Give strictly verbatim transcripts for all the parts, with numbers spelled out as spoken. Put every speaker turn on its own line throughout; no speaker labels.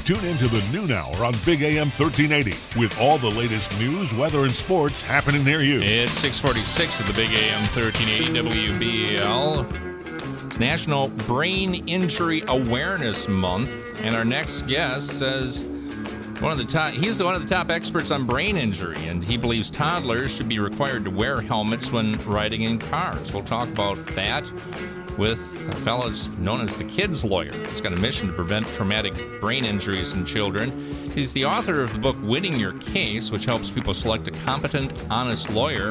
Tune into the noon hour on Big A M thirteen eighty with all the latest news, weather, and sports happening near you.
It's six forty-six at the Big A M thirteen eighty W B L. It's National Brain Injury Awareness Month, and our next guest says one of the top, he's one of the top experts on brain injury, and he believes toddlers should be required to wear helmets when riding in cars. We'll talk about that with a fellow known as the Kids Lawyer. He's got a mission to prevent traumatic brain injuries in children. He's the author of the book Winning Your Case, which helps people select a competent, honest lawyer.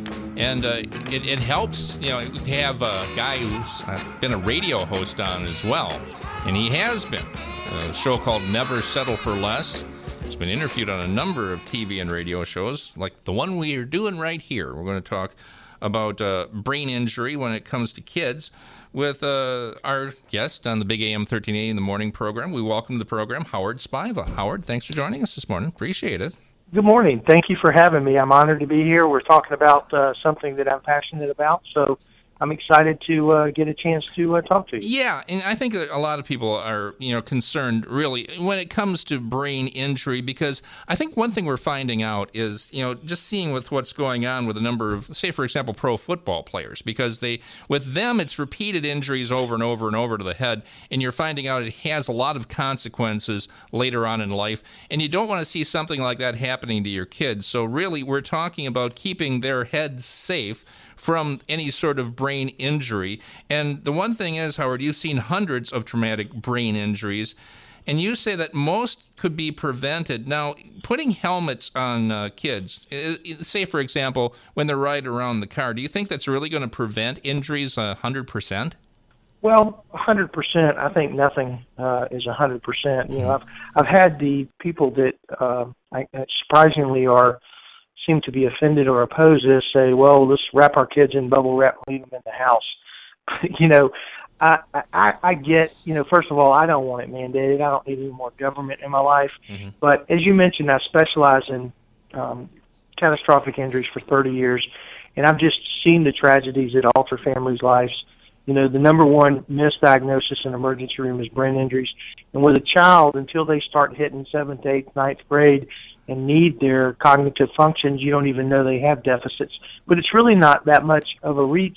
And uh, it, it helps, you know, to have a guy who's been a radio host on as well. And he has been. A show called Never Settle for Less. He's been interviewed on a number of T V and radio shows, like the one we are doing right here. We're going to talk about uh, brain injury when it comes to kids with uh, our guest on the Big A M thirteen eighty in the morning program. We welcome to the program Howard Spiva. Howard, thanks for joining us this morning. Appreciate it.
Good morning. Thank you for having me. I'm honored to be here. We're talking about uh, something that I'm passionate about, so I'm excited to uh, get a chance to uh, talk to you.
Yeah, and I think that a lot of people are, you know, concerned really when it comes to brain injury, because I think one thing we're finding out is, you know, just seeing with what's going on with a number of, say, for example, pro football players, because they, with them, it's repeated injuries over and over and over to the head, and you're finding out it has a lot of consequences later on in life, and you don't want to see something like that happening to your kids. So really, we're talking about keeping their heads safe from any sort of brain injury. And the one thing is, Howard, you've seen hundreds of traumatic brain injuries, and you say that most could be prevented. Now, putting helmets on uh, kids, say, for example, when they're riding around the car, do you think that's really going to prevent injuries one hundred percent?
Well, one hundred percent. I think nothing uh, is one hundred percent. You know, I've I've had the people that uh, I, surprisingly are seem to be offended or oppose this say, well, let's wrap our kids in bubble wrap and leave them in the house. you know, I, I I get, you know, first of all, I don't want it mandated. I don't need any more government in my life. Mm-hmm. But as you mentioned, I specialize in um, catastrophic injuries for thirty years, and I've just seen the tragedies that alter families' lives. You know, the number one misdiagnosis in emergency room is brain injuries. And with a child, until they start hitting seventh, eighth, ninth grade and need their cognitive functions, you don't even know they have deficits. But it's really not that much of a reach,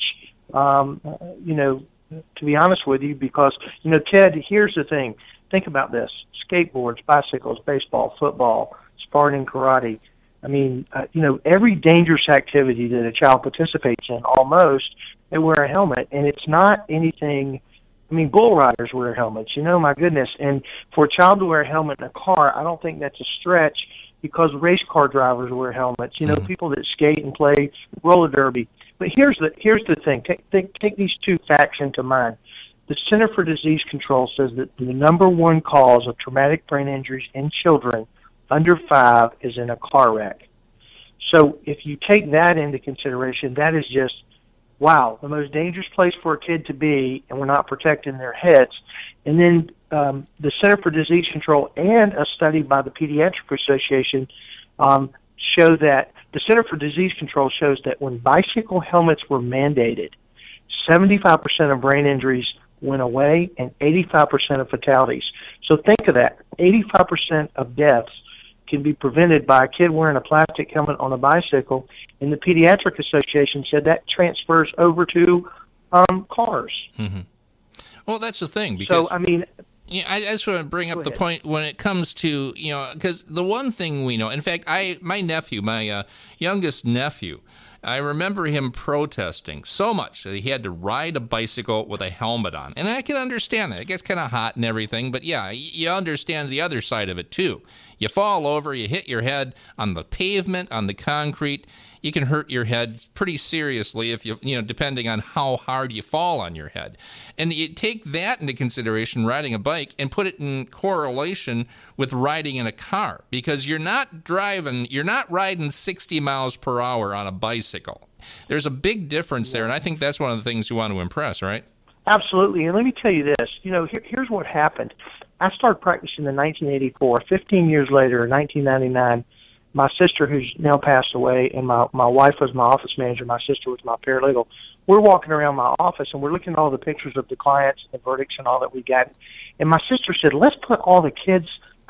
um, you know, to be honest with you, because, you know, Ted, here's the thing. Think about this. Skateboards, bicycles, baseball, football, sparring, karate. I mean, uh, you know, every dangerous activity that a child participates in, almost, they wear a helmet. And it's not anything, I mean, bull riders wear helmets, you know, my goodness. And for a child to wear a helmet in a car, I don't think that's a stretch, because race car drivers wear helmets, you know, mm-hmm. people that skate and play roller derby. But here's the here's the thing. Take, take, take these two facts into mind. The Center for Disease Control says that the number one cause of traumatic brain injuries in children under five is in a car wreck. So if you take that into consideration, that is just, wow, the most dangerous place for a kid to be, and we're not protecting their heads. And then um, the Center for Disease Control and a study by the Pediatric Association um, show that the Center for Disease Control shows that when bicycle helmets were mandated, seventy-five percent of brain injuries went away and eighty-five percent of fatalities. So think of that. eighty-five percent of deaths can be prevented by a kid wearing a plastic helmet on a bicycle, and the Pediatric Association said that transfers over to um, cars.
Mm-hmm. Well, that's the thing. Because,
so, I mean,
yeah, I just want to bring up the point when it comes to, you know, because the one thing we know, in fact, I my nephew, my uh, youngest nephew, I remember him protesting so much that he had to ride a bicycle with a helmet on. And I can understand that. It gets kind of hot and everything, but yeah, you understand the other side of it too. You fall over, you hit your head on the pavement, on the concrete. You can hurt your head pretty seriously if you, you know, depending on how hard you fall on your head. And you take that into consideration, riding a bike, and put it in correlation with riding in a car, because you're not driving, you're not riding sixty miles per hour on a bicycle. There's a big difference there, and I think that's one of the things you want to impress, right?
Absolutely. And let me tell you this. You know, here, here's what happened. I started practicing in nineteen eighty-four. fifteen years later, in nineteen ninety-nine, my sister, who's now passed away, and my, my wife was my office manager, my sister was my paralegal. We're walking around my office, and we're looking at all the pictures of the clients, the verdicts, and all that we got. And my sister said, let's put all the kids'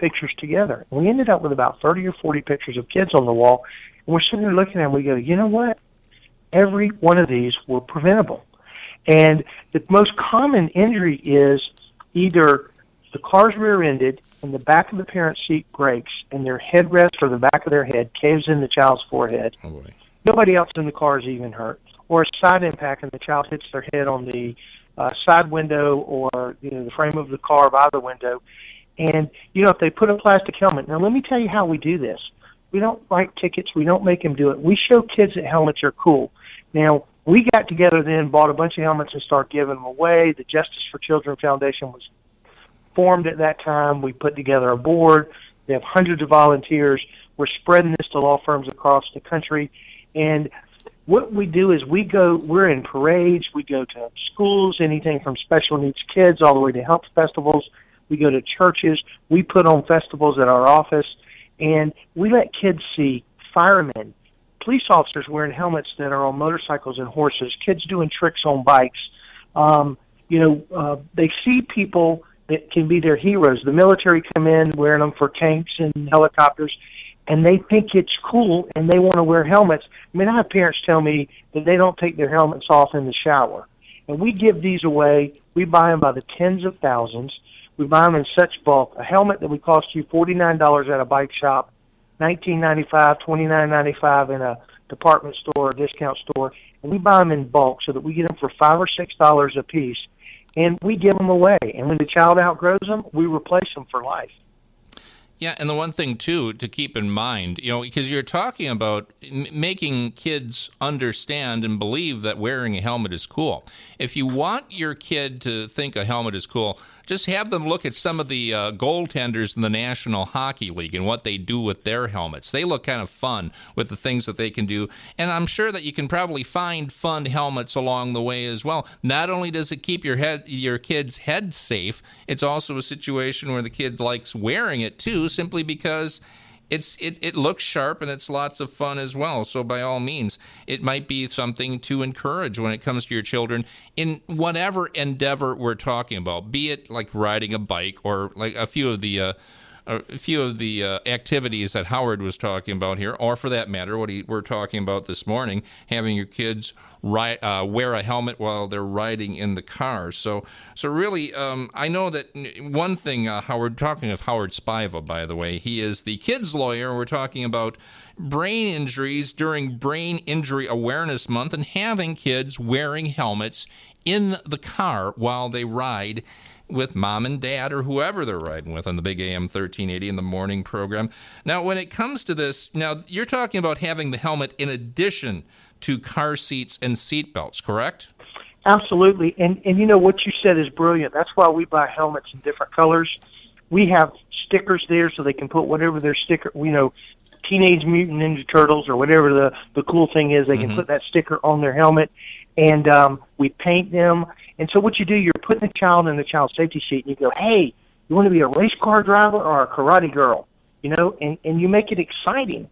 pictures together. And we ended up with about thirty or forty pictures of kids on the wall. And we're sitting there looking at them, we go, you know what? Every one of these were preventable. And the most common injury is either the car's rear-ended and the back of the parent's seat breaks and their headrest or the back of their head caves in the child's forehead.
Oh boy. Nobody
else in the car is even hurt. Or a side impact and the child hits their head on the uh, side window or you know the frame of the car by the window. And, you know, if they put a plastic helmet, now let me tell you how we do this. We don't write tickets. We don't make them do it. We show kids that helmets are cool. Now, we got together then, bought a bunch of helmets and started giving them away. The Justice for Children Foundation was formed at that time. We put together a board. We have hundreds of volunteers. We're spreading this to law firms across the country. And what we do is we go, we're in parades. We go to schools, anything from special needs kids all the way to health festivals. We go to churches. We put on festivals at our office. And we let kids see firemen, police officers wearing helmets that are on motorcycles and horses, kids doing tricks on bikes. Um, you know, uh, they see people that can be their heroes. The military come in wearing them for tanks and helicopters, and they think it's cool, and they want to wear helmets. I mean, I have parents tell me that they don't take their helmets off in the shower. And we give these away. We buy them by the tens of thousands. We buy them in such bulk. A helmet that would cost you forty-nine dollars at a bike shop, nineteen ninety-five, twenty-nine ninety-five in a department store or discount store, and we buy them in bulk so that we get them for five or six dollars a piece, and we give them away. And when the child outgrows them, we replace them for life.
Yeah, and the one thing, too, to keep in mind, you know, because you're talking about m- making kids understand and believe that wearing a helmet is cool. If you want your kid to think a helmet is cool, just have them look at some of the uh, goaltenders in the National Hockey League and what they do with their helmets. They look kind of fun with the things that they can do, and I'm sure that you can probably find fun helmets along the way as well. Not only does it keep your head, your kid's head safe, it's also a situation where the kid likes wearing it, too, simply because it's it, it looks sharp and it's lots of fun as well. So by all means, it might be something to encourage when it comes to your children in whatever endeavor we're talking about, be it like riding a bike or like a few of the uh, a few of the uh, activities that Howard was talking about here, or for that matter, what he, we're talking about this morning, having your kids ride, uh, wear a helmet while they're riding in the car. So, so really, um, I know that one thing, uh, Howard, talking of Howard Spiva, by the way, he is the kids lawyer. We're talking about brain injuries during Brain Injury Awareness Month and having kids wearing helmets in the car while they ride with mom and dad or whoever they're riding with on the Big A M thirteen eighty in the morning program. Now, when it comes to this, now you're talking about having the helmet in addition to car seats and seat belts, correct?
Absolutely. And, and you know, what you said is brilliant. That's why we buy helmets in different colors. We have stickers there so they can put whatever their sticker, you know, Teenage Mutant Ninja Turtles or whatever the, the cool thing is, they can mm-hmm. put that sticker on their helmet. And um, we paint them. And so what you do, you're putting the child in the child safety seat, and you go, hey, you want to be a race car driver or a karate girl? You know, and, and you make it exciting.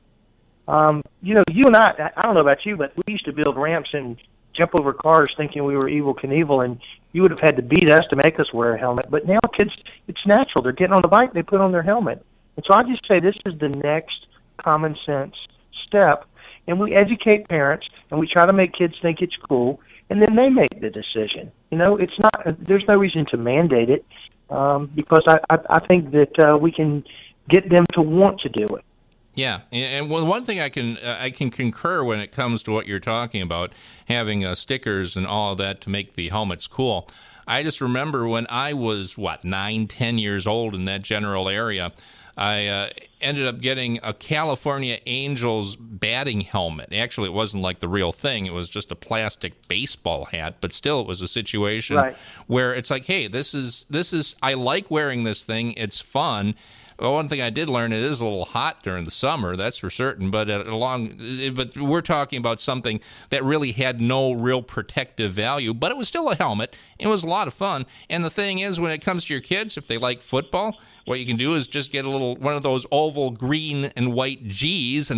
Um, you know, you and I, I don't know about you, but we used to build ramps and jump over cars thinking we were Evel Knievel, and you would have had to beat us to make us wear a helmet. But now kids, it's natural. They're getting on the bike, they put on their helmet. And so I just say this is the next common sense step. And we educate parents, and we try to make kids think it's cool, and then they make the decision. You know, it's not. There's no reason to mandate it, um, because I, I, I think that uh, we can get them to want to do it.
Yeah, and one thing I can uh, I can concur when it comes to what you're talking about, having uh, stickers and all of that to make the helmets cool. I just remember when I was, what, nine, ten years old in that general area, I uh, ended up getting a California Angels batting helmet. Actually, it wasn't like the real thing. It was just a plastic baseball hat, but still it was a situation right. where it's like, hey, this is this is I like wearing this thing. It's fun. Well, one thing I did learn, it is a little hot during the summer, that's for certain, but uh, along, but we're talking about something that really had no real protective value, but it was still a helmet. It was a lot of fun. And the thing is, when it comes to your kids, if they like football, what you can do is just get a little, one of those oval green and white G's and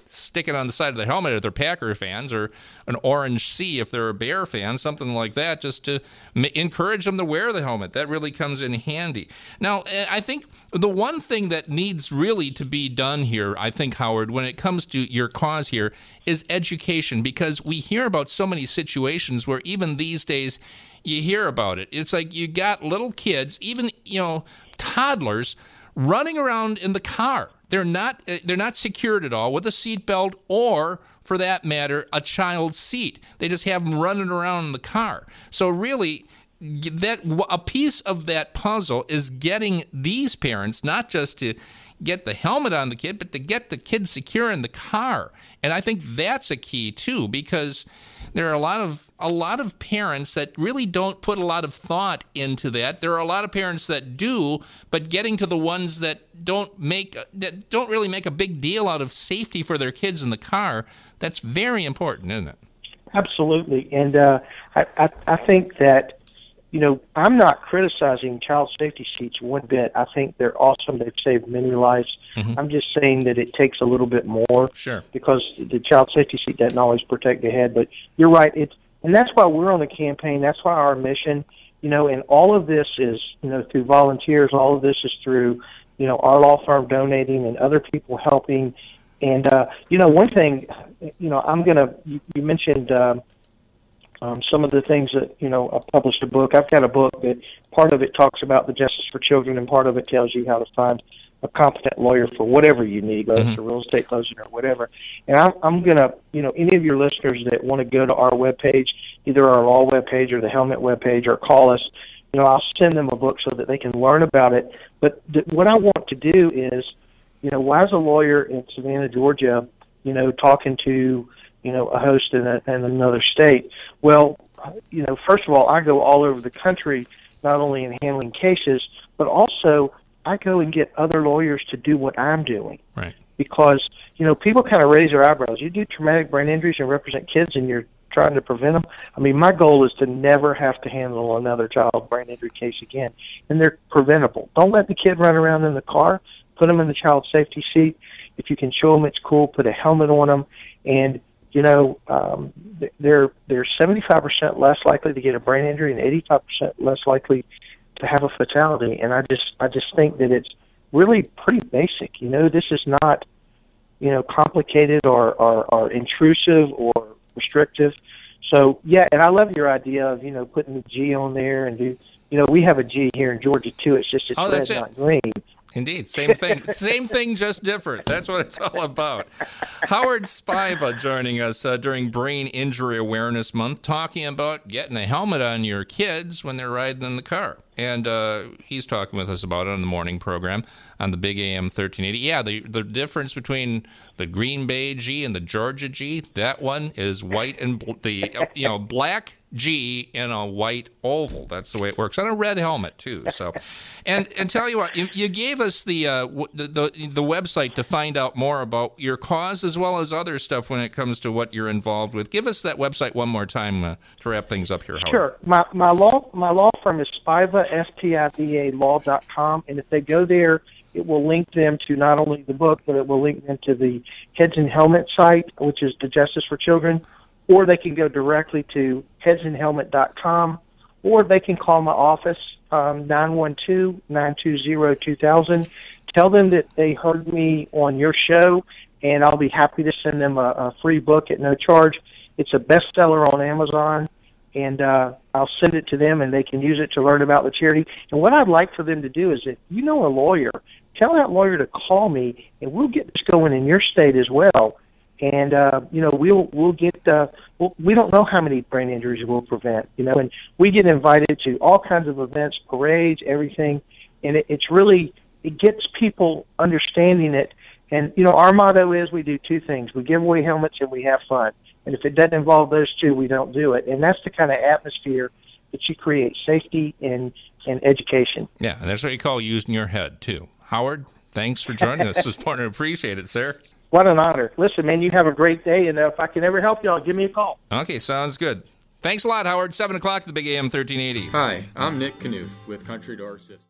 stick it on the side of the helmet if they're Packer fans, or an orange C if they're a Bear fan, something like that, just to m- encourage them to wear the helmet. That really comes in handy. Now, I think the one thing that needs really to be done here, I think, Howard, when it comes to your cause here, is education, because we hear about so many situations where even these days you hear about it. It's like you got little kids, even, you know, toddlers, running around in the car. They're not they're not secured at all with a seatbelt or, for that matter, a child's seat. They just have them running around in the car. So really, that a piece of that puzzle is getting these parents not just to get the helmet on the kid, but to get the kid secure in the car. And I think that's a key too, because there are a lot of a lot of parents that really don't put a lot of thought into that. There are a lot of parents that do, but getting to the ones that don't make that don't really make a big deal out of safety for their kids in the car, that's very important, isn't it?
Absolutely. And uh, I, I I think that, you know, I'm not criticizing child safety seats one bit. I think they're awesome. They've saved many lives. Mm-hmm. I'm just saying that it takes a little bit more.
Sure.
Because the child safety seat doesn't always protect the head. But you're right. It's and that's why we're on the campaign. That's why our mission, you know, and all of this is, you know, through volunteers. All of this is through, you know, our law firm donating and other people helping. And, uh, you know, one thing, you know, I'm going to, you, you mentioned, um, Um, some of the things that, you know, I published a book. I've got a book that part of it talks about the Justice for Children, and part of it tells you how to find a competent lawyer for whatever you need, whether mm-hmm. it's a real estate closing or whatever. And I'm, I'm going to, you know, any of your listeners that want to go to our webpage, either our law webpage or the helmet webpage, or call us, you know, I'll send them a book so that they can learn about it. But th- what I want to do is, you know, as a lawyer in Savannah, Georgia, you know, talking to, you know, a host in, a, in another state. Well, you know, first of all, I go all over the country, not only in handling cases, but also I go and get other lawyers to do what I'm doing.
Right.
Because, you know, people kind of raise their eyebrows. You do traumatic brain injuries and represent kids and you're trying to prevent them. I mean, my goal is to never have to handle another child brain injury case again. And they're preventable. Don't let the kid run around in the car. Put them in the child safety seat. If you can show them it's cool, put a helmet on them. And you know, um, they're they're seventy-five percent less likely to get a brain injury and eighty-five percent less likely to have a fatality. And I just I just think that it's really pretty basic. You know, this is not, you know, complicated or, or, or intrusive or restrictive. So, yeah, and I love your idea of, you know, putting the G on there and do, you know, we have a G here in Georgia, too. It's just it's
oh,
red,
it.
not green.
Indeed. Same thing. Same thing, just different. That's what it's all about. Howard Spiva joining us uh, during Brain Injury Awareness Month, talking about getting a helmet on your kids when they're riding in the car. And uh, he's talking with us about it on the morning program on the Big A M thirteen eighty. Yeah, the, the difference between the Green Bay G and the Georgia G, that one is white and bl- the you know black G in a white oval. That's the way it works on a red helmet too. So, and and tell you what, you, you gave us the, uh, the the the website to find out more about your cause as well as other stuff when it comes to what you're involved with. Give us that website one more time uh, to wrap things up here, Howard.
Sure. My my law my law firm is Spiva S P I V A law dot com, and if they go there, it will link them to not only the book, but it will link them to the Heads and Helmet site, which is the Justice for Children, or they can go directly to heads and helmet dot com, or they can call my office, um, nine one two, nine two zero, two thousand. Tell them that they heard me on your show, and I'll be happy to send them a, a free book at no charge. It's a bestseller on Amazon, and uh, I'll send it to them, and they can use it to learn about the charity. And what I'd like for them to do is, if you know a lawyer, tell that lawyer to call me, and we'll get this going in your state as well. And uh, you know, we'll we'll get. Uh, we'll, we don't know how many brain injuries we'll prevent. You know, and we get invited to all kinds of events, parades, everything, and it, it's really it gets people understanding it. And you know, our motto is we do two things: we give away helmets and we have fun. And if it doesn't involve those two, we don't do it. And that's the kind of atmosphere that you create: safety and and education.
Yeah, and that's what you call using your head too. Howard, thanks for joining us this morning. Appreciate it, sir.
What an honor. Listen, man, you have a great day, and uh, if I can ever help you, I'll give me a call.
Okay, sounds good. Thanks a lot, Howard. seven o'clock at the Big A M thirteen eighty.
Hi, I'm Nick Knuth with Country Door Systems.